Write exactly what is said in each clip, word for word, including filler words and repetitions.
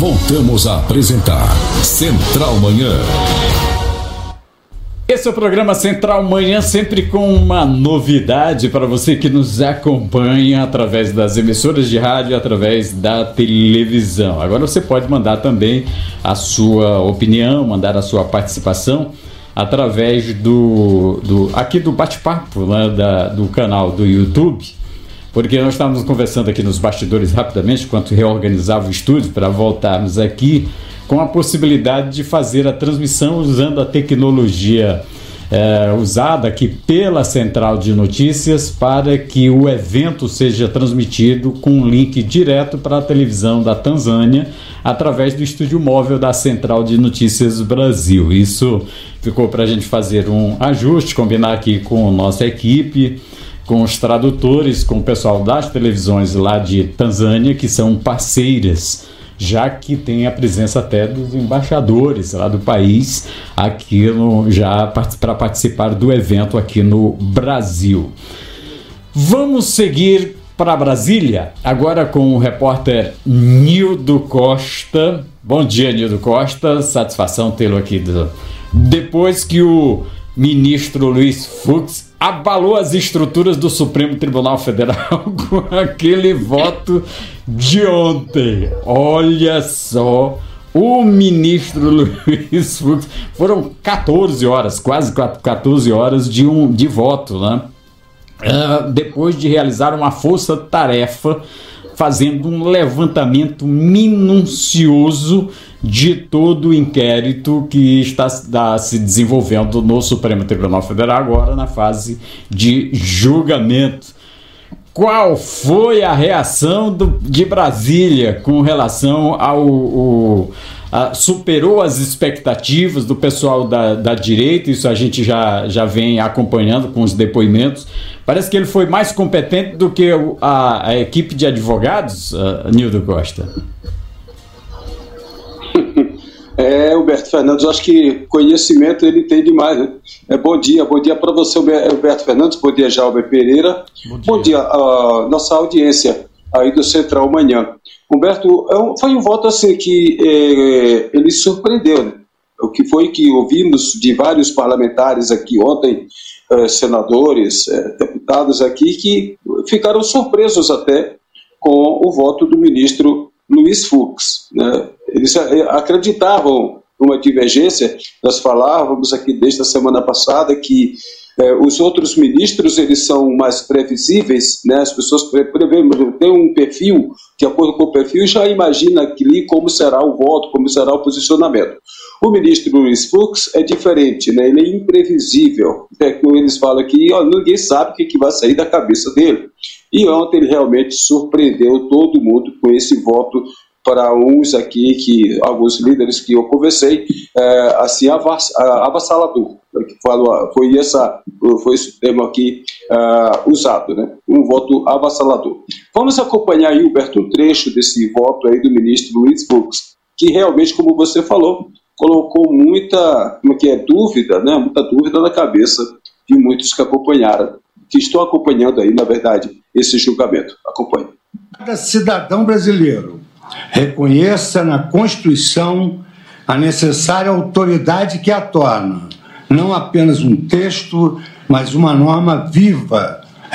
Voltamos a apresentar Central Manhã. Esse é o programa Central Manhã, sempre com uma novidade para você que nos acompanha através das emissoras de rádio, através da televisão. Agora você pode mandar também a sua opinião, mandar a sua participação através do, do aqui do bate-papo, né, da, do canal do YouTube, porque nós estávamos conversando aqui nos bastidores rapidamente, enquanto reorganizava o estúdio para voltarmos aqui, com a possibilidade de fazer a transmissão usando a tecnologia é, usada aqui pela Central de Notícias para que o evento seja transmitido com um link direto para a televisão da Tanzânia através do estúdio móvel da Central de Notícias Brasil. Isso ficou para a gente fazer um ajuste, combinar aqui com a nossa equipe, com os tradutores, com o pessoal das televisões lá de Tanzânia, que são parceiras, já que tem a presença até dos embaixadores lá do país aqui no, já para participar do evento aqui no Brasil. Vamos seguir para Brasília, agora com o repórter Nildo Costa. Bom dia, Nildo Costa, satisfação tê-lo aqui. Do... Depois que o ministro Luiz Fux abalou as estruturas do Supremo Tribunal Federal com aquele voto de ontem. Olha só, o ministro Luiz Fux, foram quatorze horas, quase quatorze horas de, um, de voto, né? Uh, depois de realizar uma força-tarefa, fazendo um levantamento minucioso de todo o inquérito que está, está se desenvolvendo no Supremo Tribunal Federal, agora na fase de julgamento. Qual foi a reação do, de Brasília com relação ao... ao a, superou as expectativas do pessoal da, da direita? Isso a gente já, já vem acompanhando com os depoimentos. Parece que ele foi mais competente do que a, a equipe de advogados, uh, Nildo Costa. É, Huberto Fernandes, eu acho que conhecimento ele tem demais, né? É, bom dia, bom dia para você, Huberto Fernandes, bom dia, Jalber Pereira, bom dia, bom dia a nossa audiência aí do Central Manhã. Humberto, é um, foi um voto assim que é, ele surpreendeu, né? O que foi que ouvimos de vários parlamentares aqui ontem, é, senadores, é, deputados aqui, que ficaram surpresos até com o voto do ministro Luiz Fux, né? Eles acreditavam numa divergência. Nós falávamos aqui desde a semana passada que eh, os outros ministros eles são mais previsíveis, né? As pessoas prevêem, tem um perfil, de acordo com o perfil, já imagina ali como será o voto, como será o posicionamento. O ministro Luiz Fux é diferente, né? Ele é imprevisível. É, como eles falam aqui, ó, ninguém sabe o que, que vai sair da cabeça dele. E ontem ele realmente surpreendeu todo mundo com esse voto para uns aqui, que alguns líderes que eu conversei, é, assim, avass, avassalador. Foi, essa, foi esse termo aqui uh, usado, né? Um voto avassalador. Vamos acompanhar aí, Huberto, um trecho desse voto aí do ministro Luiz Fux, que realmente, como você falou, colocou muita, como que é, dúvida, né? Muita dúvida na cabeça de muitos que acompanharam, que estão acompanhando aí, na verdade, esse julgamento. Acompanhe. Cada cidadão brasileiro reconheça na Constituição a necessária autoridade que a torna não apenas um texto, mas uma norma viva,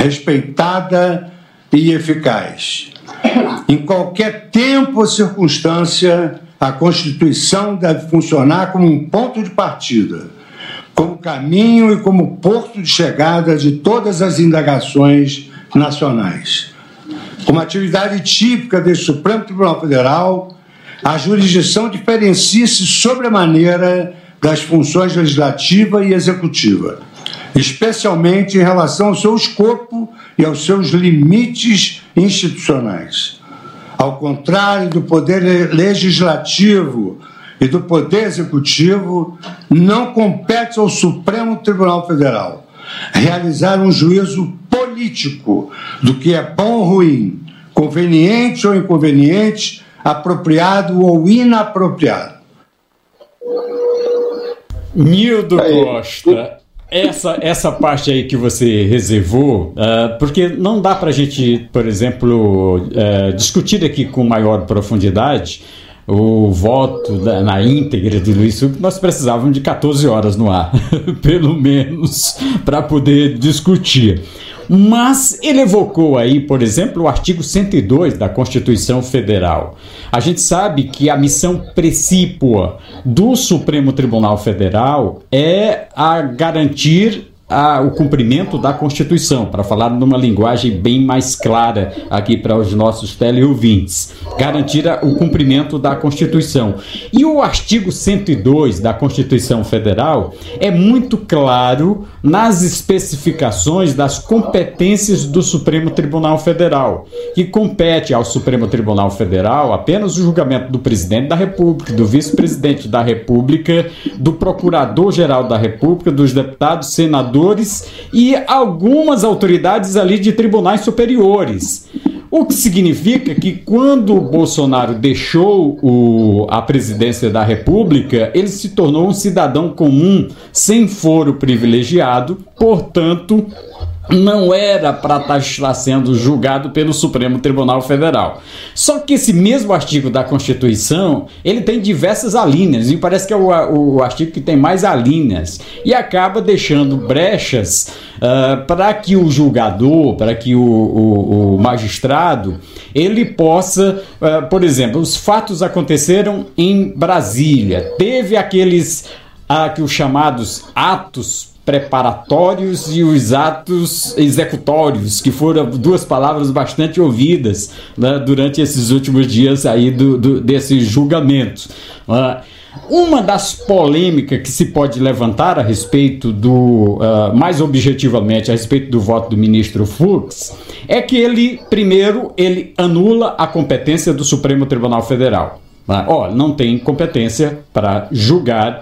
respeitada e eficaz. Em qualquer tempo ou circunstância, a Constituição deve funcionar como um ponto de partida, como caminho e como porto de chegada de todas as indagações nacionais. Como atividade típica deste Supremo Tribunal Federal, a jurisdição diferencia-se sobremaneira das funções legislativa e executiva, especialmente em relação ao seu escopo e aos seus limites institucionais. Ao contrário do poder legislativo e do poder executivo, não compete ao Supremo Tribunal Federal realizar um juízo político do que é bom ou ruim, conveniente ou inconveniente, apropriado ou inapropriado. Nildo Costa, essa, essa parte aí que você reservou, uh, porque não dá para a gente, por exemplo, uh, discutir aqui com maior profundidade o voto da, na íntegra de Luiz Fux, nós precisávamos de quatorze horas no ar, pelo menos, para poder discutir. Mas ele evocou aí, por exemplo, o artigo cento e dois da Constituição Federal. A gente sabe que a missão precípua do Supremo Tribunal Federal é a garantir a, o cumprimento da Constituição, para falar numa linguagem bem mais clara aqui para os nossos teleouvintes, garantir o cumprimento da Constituição. E o artigo cento e dois da Constituição Federal é muito claro nas especificações das competências do Supremo Tribunal Federal, que compete ao Supremo Tribunal Federal apenas o julgamento do presidente da República, do vice-presidente da República, do procurador-geral da República, dos deputados, senadores e algumas autoridades ali de tribunais superiores. O que significa que quando o Bolsonaro deixou o, a presidência da República, ele se tornou um cidadão comum, sem foro privilegiado, portanto, não era para estar sendo julgado pelo Supremo Tribunal Federal. Só que esse mesmo artigo da Constituição, ele tem diversas alíneas, e parece que é o, o artigo que tem mais alíneas, e acaba deixando brechas uh, para que o julgador, para que o, o, o magistrado, ele possa, uh, por exemplo, os fatos aconteceram em Brasília, teve aqueles uh, os chamados atos preparatórios e os atos executórios, que foram duas palavras bastante ouvidas, né, durante esses últimos dias aí do, do, desse julgamento. Uh, uma das polêmicas que se pode levantar a respeito do, uh, mais objetivamente, a respeito do voto do ministro Fux, é que ele, primeiro, ele anula a competência do Supremo Tribunal Federal. Ó, não tem competência para julgar,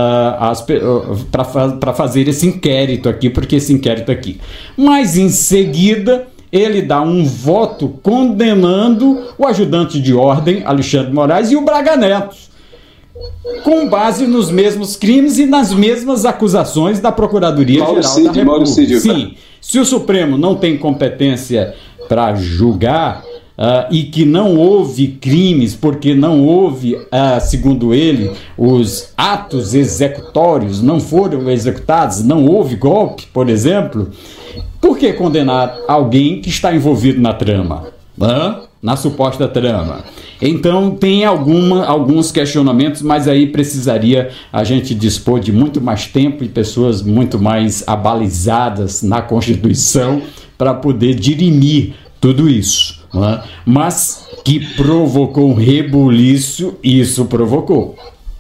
uh, para fazer esse inquérito aqui, porque esse inquérito aqui. Mas em seguida ele dá um voto condenando o ajudante de ordem, Alexandre de Moraes, e o Braga Neto, com base nos mesmos crimes e nas mesmas acusações da Procuradoria-Geral da República. Sim, se o Supremo não tem competência para julgar, Uh, e que não houve crimes, porque não houve, uh, segundo ele, os atos executórios não foram executados, não houve golpe, por exemplo, por que condenar alguém que está envolvido na trama? Uh, na suposta trama. Então tem alguma, alguns questionamentos, mas aí precisaria a gente dispor de muito mais tempo e pessoas muito mais abalizadas na Constituição para poder dirimir tudo isso. É? Mas que provocou um rebuliço, isso provocou.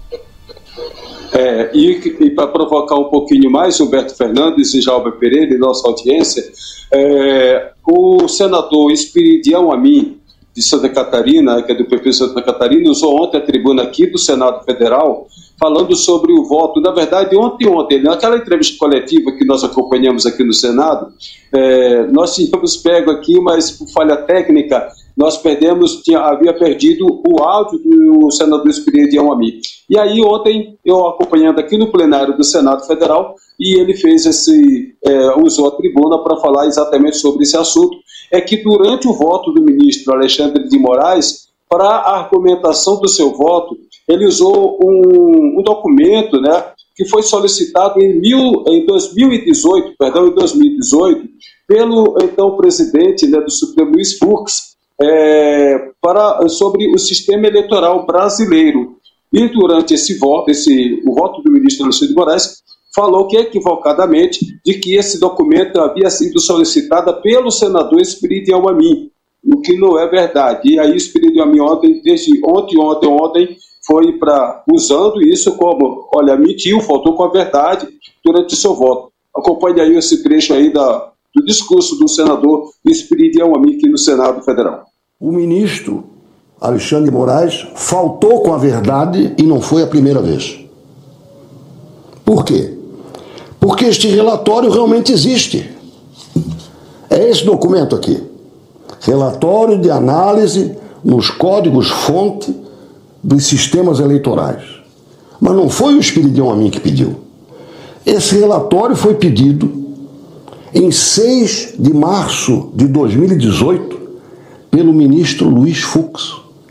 É, e e para provocar um pouquinho mais, Humberto Fernandes e Jalber Pereira e nossa audiência, é, o senador Espiridião Amin, de Santa Catarina, que é do P P de Santa Catarina, usou ontem a tribuna aqui do Senado Federal, falando sobre o voto. Na verdade, ontem, ontem, naquela entrevista coletiva que nós acompanhamos aqui no Senado, é, nós tínhamos pego aqui, mas por falha técnica, nós perdemos, tinha, havia perdido o áudio do senador Espiridião Amin. E aí, ontem, eu acompanhando aqui no plenário do Senado Federal, e ele fez esse, é, usou a tribuna para falar exatamente sobre esse assunto, é que durante o voto do ministro Alexandre de Moraes, para a argumentação do seu voto, ele usou um, um documento, né, que foi solicitado em, mil, em dois mil e dezoito, perdão, em dois mil e dezoito, pelo então presidente, né, do Supremo, Luiz Fux, é, para, sobre o sistema eleitoral brasileiro. E durante esse voto, esse, o voto do ministro Alexandre de Moraes, falou que equivocadamente de que esse documento havia sido solicitado pelo senador Espiridião Amin, o que não é verdade. E aí Espiridião Amin ontem, desde ontem, ontem, ontem, foi para usando isso como, olha, mentiu, faltou com a verdade durante o seu voto. Acompanhe aí esse trecho aí da, do discurso do senador Espiridião Amin aqui no Senado Federal. O ministro Alexandre de Moraes faltou com a verdade e não foi a primeira vez. Por quê? Porque este relatório realmente existe. É esse documento aqui. Relatório de análise nos códigos-fonte dos sistemas eleitorais. Mas não foi o Espiridião Amin que pediu. Esse relatório foi pedido em seis de março de dois mil e dezoito pelo ministro Luiz Fux.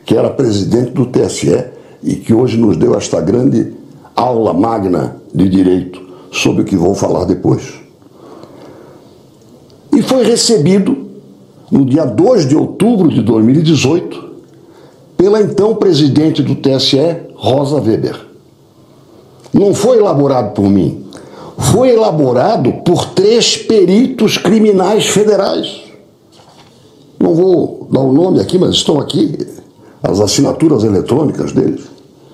que era presidente do T S E e que hoje nos deu esta grande aula magna de direito, sobre o que vou falar depois. E foi recebido no dia dois de outubro de dois mil e dezoito pela então presidente do T S E, Rosa Weber. Não foi elaborado por mim, foi elaborado por três peritos criminais federais. Não vou dar o nome aqui, mas estão aqui as assinaturas eletrônicas deles.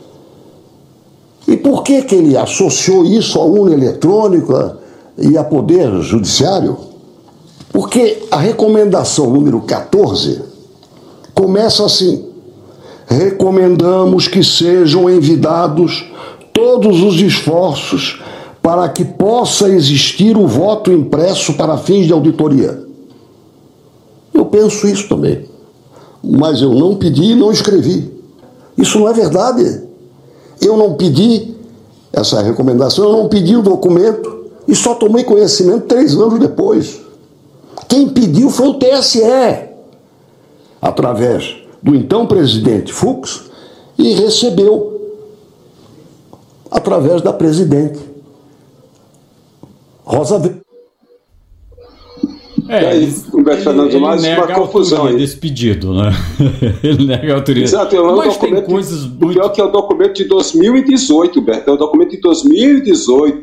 E por que que ele associou isso à urna eletrônica e a poder judiciário? Porque a recomendação número quatorze começa assim: recomendamos que sejam envidados todos os esforços para que possa existir o voto impresso para fins de auditoria. Eu penso isso também, mas eu não pedi e não escrevi. Isso não é verdade. Eu não pedi essa recomendação, eu não pedi o documento e só tomei conhecimento três anos depois. Quem pediu foi o T S E, através do então presidente Fux, e recebeu através da presidente Rosa Weber. É, aí, Humberto Fernandes, ele mais nega uma confusão aí desse pedido, né? Ele nega a autoria. Exato, é um Mas documento, tem coisas o muito... pior que é o documento de dois mil e dezoito, Humberto, é o documento de dois mil e dezoito.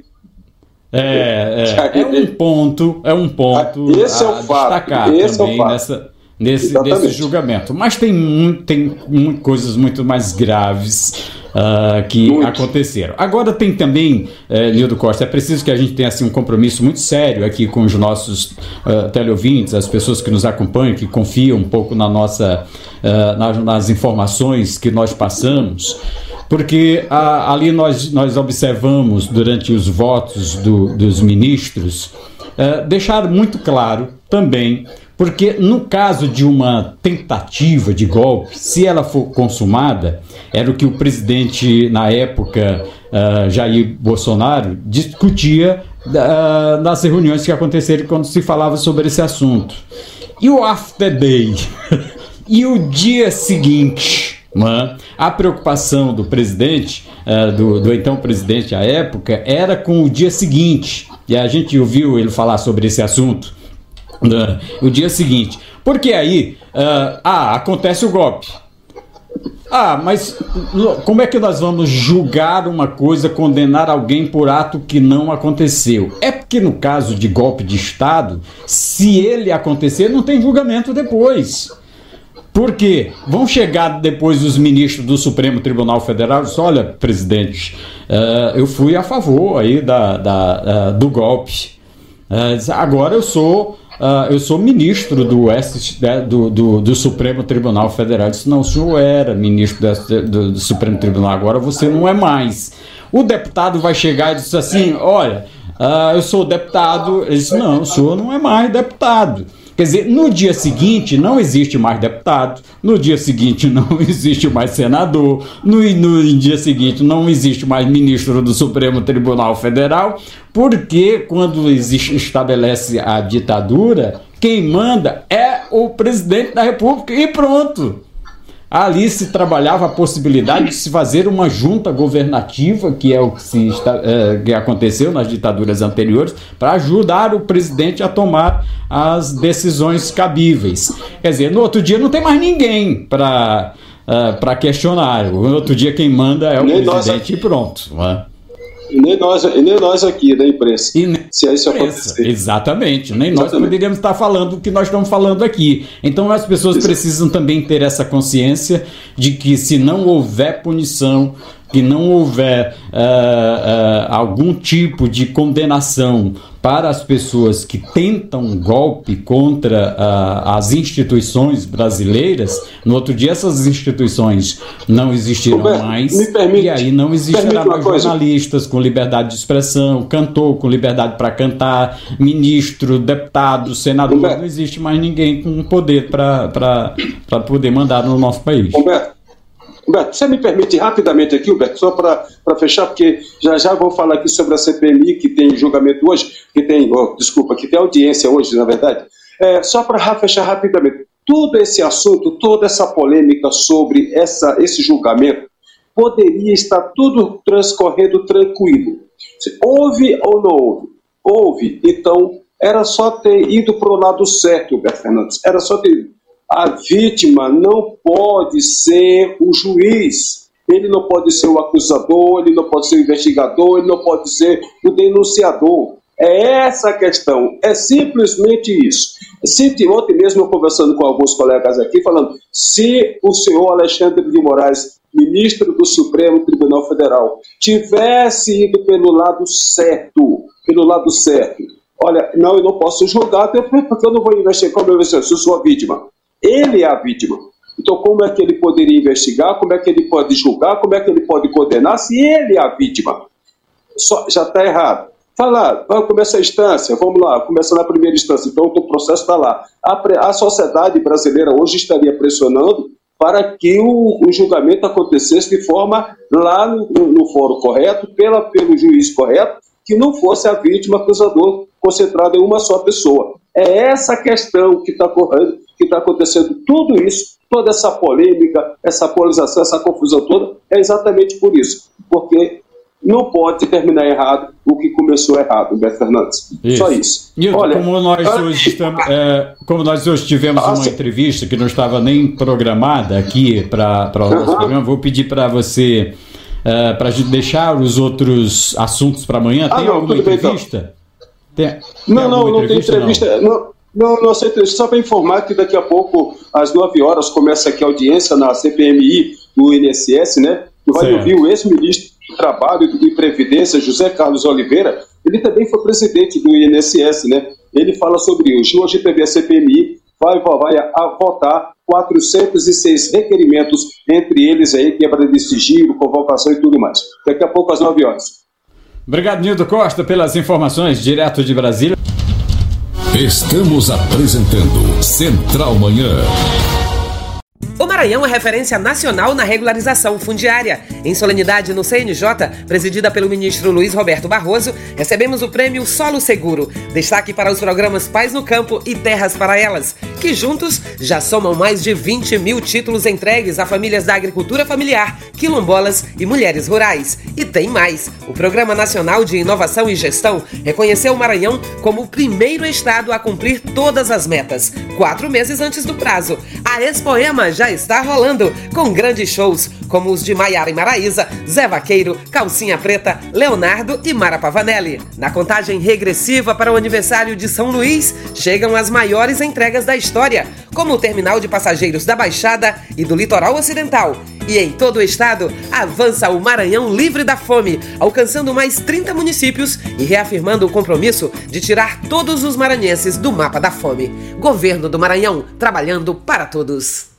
É, é, é um ponto, é um ponto esse é o a fato, destacar esse também é o fato. nessa, nesse, nesse julgamento. Mas tem, muito, tem muito, coisas muito mais graves uh, que muito. aconteceram. Agora tem também, uh, Nildo Costa, é preciso que a gente tenha assim, um compromisso muito sério aqui com os nossos uh, teleouvintes, as pessoas que nos acompanham, que confiam um pouco na nossa, uh, nas, nas informações que nós passamos. Porque a, ali nós, nós observamos, durante os votos do, dos ministros, uh, deixar muito claro também, porque no caso de uma tentativa de golpe, se ela for consumada, era o que o presidente, na época, uh, Jair Bolsonaro, discutia uh, nas reuniões que aconteceram quando se falava sobre esse assunto. E o after day, e o dia seguinte... A preocupação do presidente, uh, do, do então presidente à época, era com o dia seguinte, e a gente ouviu ele falar sobre esse assunto, uh, o dia seguinte, porque aí, uh, ah, acontece o golpe. Ah, mas como é que nós vamos julgar uma coisa, condenar alguém por ato que não aconteceu? É porque no caso de golpe de Estado, se ele acontecer, não tem julgamento depois. Por quê? Vão chegar depois os ministros do Supremo Tribunal Federal e dizer, olha, presidente, uh, eu fui a favor aí da, da, uh, do golpe. Uh, agora eu sou, uh, eu sou ministro do, S, do, do, do Supremo Tribunal Federal. Eu disse, não, o senhor era ministro do, do, do Supremo Tribunal, agora você não é mais. O deputado vai chegar e diz assim, olha, uh, eu sou deputado. Ele disse, não, o senhor não é mais deputado. Quer dizer, no dia seguinte não existe mais deputado, no dia seguinte não existe mais senador, no, no dia seguinte não existe mais ministro do Supremo Tribunal Federal, porque quando existe, estabelece a ditadura, quem manda é o presidente da República e pronto. Ali se trabalhava a possibilidade de se fazer uma junta governativa, que é o que, se, é, que aconteceu nas ditaduras anteriores, para ajudar o presidente a tomar as decisões cabíveis. Quer dizer, no outro dia não tem mais ninguém para uh, para questionar. No outro dia quem manda é o Nem presidente e pronto. Né? E nem nós, e nem nós aqui da imprensa. E nem se isso acontecer. Exatamente. Nem Exatamente. Nós poderíamos estar falando o que nós estamos falando aqui. Então as pessoas Exatamente. Precisam também ter essa consciência de que se não houver punição, que não houver uh, uh, algum tipo de condenação para as pessoas que tentam um golpe contra uh, as instituições brasileiras, no outro dia essas instituições não existirão Roberto, mais permite, e aí não existirá mais jornalistas com liberdade de expressão, cantor com liberdade para cantar, ministro, deputado, senador, Roberto. Não existe mais ninguém com poder para poder mandar no nosso país. Roberto. Humberto, você me permite rapidamente aqui, Humberto, só para fechar, porque já já vou falar aqui sobre a C P M I, que tem julgamento hoje, que tem, oh, desculpa, que tem audiência hoje, na verdade. É, só para fechar rapidamente. todo esse assunto, toda essa polêmica sobre essa, esse julgamento, poderia estar tudo transcorrendo tranquilo. Houve ou não houve? Houve. Então, era só ter ido para o lado certo, Humberto Fernandes. Era só ter ido. A vítima não pode ser o juiz. Ele não pode ser o acusador, ele não pode ser o investigador, ele não pode ser o denunciador. É essa a questão, é simplesmente isso. Se, ontem mesmo eu conversando com alguns colegas aqui, falando, se o senhor Alexandre de Moraes, ministro do Supremo Tribunal Federal, tivesse ido pelo lado certo, pelo lado certo, olha, não, eu não posso julgar, porque eu não vou investigar, como eu se eu sou a vítima. Ele é a vítima. Então, como é que ele poderia investigar? Como é que ele pode julgar? Como é que ele pode condenar se ele é a vítima? Só, já está errado. Falar, vai começar a instância, vamos lá, começa na primeira instância, então o processo está lá. A, a sociedade brasileira hoje estaria pressionando para que o, o julgamento acontecesse de forma lá no, no, no fórum correto, pela, pelo juiz correto, que não fosse a vítima, acusador, concentrado em uma só pessoa. É essa questão que está correndo, que está acontecendo, tudo isso, toda essa polêmica, essa polarização, essa confusão toda, é exatamente por isso, porque não pode terminar errado o que começou errado, Humberto Fernandes. Isso. Só isso. Nilton, Olha, como nós hoje estamos, é, como nós hoje tivemos uma assim, entrevista que não estava nem programada aqui para o nosso uh-huh. programa, vou pedir para você uh, para deixar os outros assuntos para amanhã. Tem ah, não, alguma entrevista? Bem, então. Tem, não, tem não, não tem entrevista. Não, não, não, não sei entrevista. Só para informar que daqui a pouco, às nove horas, começa aqui a audiência na C P M I do I N S S, né? Que vai certo. Ouvir o ex-ministro do Trabalho e Previdência, José Carlos Oliveira. Ele também foi presidente do I N S S, né? Ele fala sobre hoje. Hoje também a C P M I vai, vai a votar quatrocentos e seis requerimentos, entre eles aí quebra de sigilo, convocação e tudo mais. Daqui a pouco às nove horas. Obrigado, Nilton Costa, pelas informações direto de Brasília. Estamos apresentando Central Manhã. O Maranhão é referência nacional na regularização fundiária. Em solenidade no C N J, presidida pelo ministro Luiz Roberto Barroso, recebemos o prêmio Solo Seguro. Destaque para os programas Paz no Campo e Terras para Elas, que juntos já somam mais de vinte mil títulos entregues a famílias da agricultura familiar, quilombolas e mulheres rurais. E tem mais. O Programa Nacional de Inovação e Gestão reconheceu o Maranhão como o primeiro estado a cumprir todas as metas, quatro meses antes do prazo. A Expoema já está rolando, com grandes shows como os de Maiara e Maraísa, Zé Vaqueiro, Calcinha Preta, Leonardo e Mara Pavanelli. Na contagem regressiva para o aniversário de São Luís, chegam as maiores entregas da história, como o terminal de passageiros da Baixada e do Litoral Ocidental. E em todo o estado, avança o Maranhão livre da fome, alcançando mais trinta municípios e reafirmando o compromisso de tirar todos os maranhenses do mapa da fome. Governo do Maranhão, trabalhando para todos.